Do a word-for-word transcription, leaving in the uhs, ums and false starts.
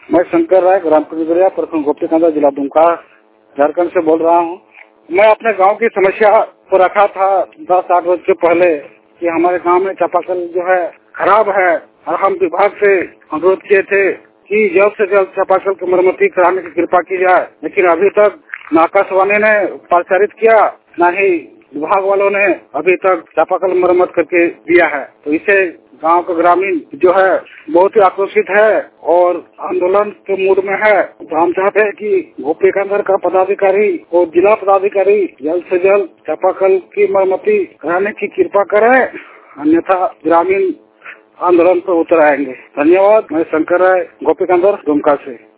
मैं शंकर राय, ग्राम कुजबरिया, प्रखंड गोपीकांदा, जिला दुमका, झारखंड से बोल रहा हूँ। मैं अपने गांव की समस्या को रखा था दस आठ वर्ष से पहले कि हमारे गांव में चापाकल जो है खराब है, और हम विभाग से अनुरोध किए थे कि जल्द से जल्द चापाकल की मरम्मती कराने की कृपा की जाए, लेकिन अभी तक न आकाशवाणी ने प्रचारित किया, न ही विभाग वालों ने अभी तक चापाकल मरम्मत करके दिया है। तो इसे गांव का ग्रामीण जो है बहुत ही आक्रोशित है और आंदोलन के मूड में है। तो हम चाहते हैं कि गोपीकांदा का पदाधिकारी और जिला पदाधिकारी जल्द से जल्द चापाकल की मरम्मती कराने की कृपा करें, अन्यथा ग्रामीण आंदोलन पर उतर आएंगे। धन्यवाद। मैं शंकर राय, गोपीकांदा, दुमका से।